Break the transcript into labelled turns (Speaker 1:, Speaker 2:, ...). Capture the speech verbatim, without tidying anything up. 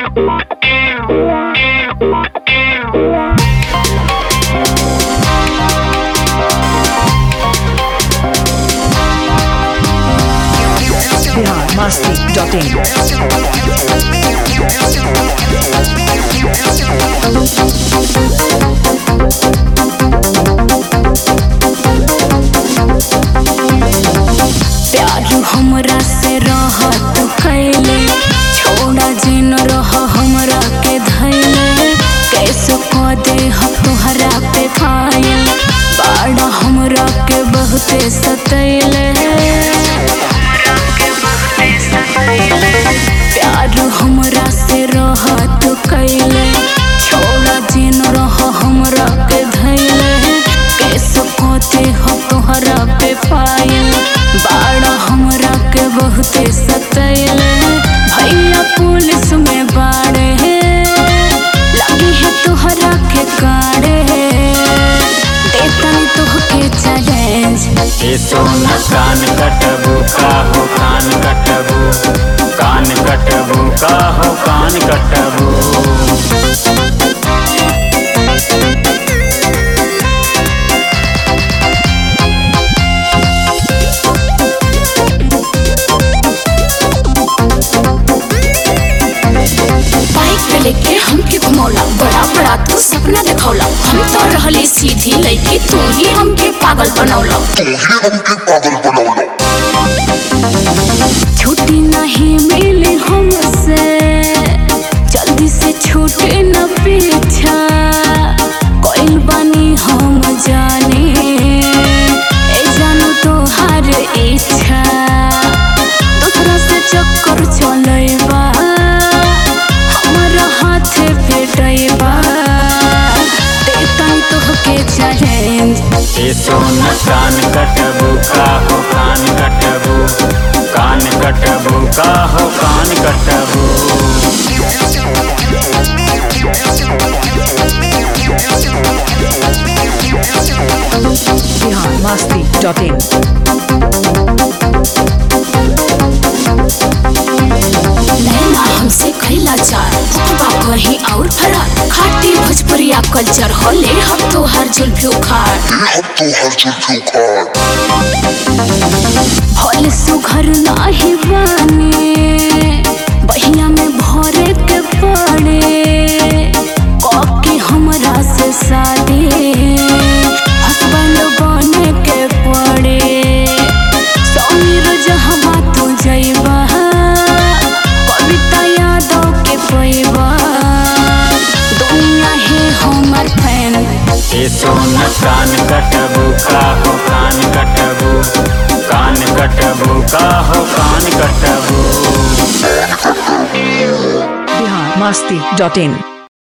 Speaker 1: Bihar Masti dot in.
Speaker 2: प्यार हमरा से रहत कैले छोड़ा जिन रह हमरा के धैले कैसे को दे हम तोहरा पे फायल बाड़ा हमरा के बहुते सतैले प्यार हमरा से रहत कैले छोड़ा जिन रह हमरा के धैले कैसे को दे हम तोहरा पे फायल बाड़ा हमरा के बहुते सतैले भैया पुलिस में बाड़े लगी है तोहरा के काड़े देतन तोहके चैलेंज
Speaker 3: ए सोना कान कटबू का हो कान कटबू कान कटबू का हो कान कटबू
Speaker 2: लेके हमके घुमौला बड़ा बड़ा तू सपना देखौला हम तो रहले सीधी लइके तू ही हमके पागल बनौला
Speaker 4: तू ही हमके पागल बनौला
Speaker 2: छुट्टी नहीं मिली हमसे जल्दी से छूटे न पीछा कोई बनी हम जाने ए जानू तो हर इच्छा दूसरा से चक्कर चलेबा हाथे पेटैबा देतन तोहके चैलेंज
Speaker 3: ए सोना कान कटबू का हो कान कटबू कान कटबू का हो कान कटबू
Speaker 1: बिहार मस्ती डॉट इन।
Speaker 2: नैना हमसे कैला चार बा कहीं और फरार खाटी भोजपुरिया कल्चर होले हम तो हर जुल्फी उखाड़
Speaker 4: हम तो हर जुल्फी उखाड़
Speaker 2: भोले सुघर नाही बाने बहिया में भरे के पड़े कके हमरा से शादी हस्बैंड बने के पड़े समीर जहाँ तू जइबा दुनिया है हमर फैन
Speaker 3: ए सोना कान कटबू का हो कान कटबू कान कटबू का हो कान कटबू
Speaker 1: बिहार मस्ती डॉट इन।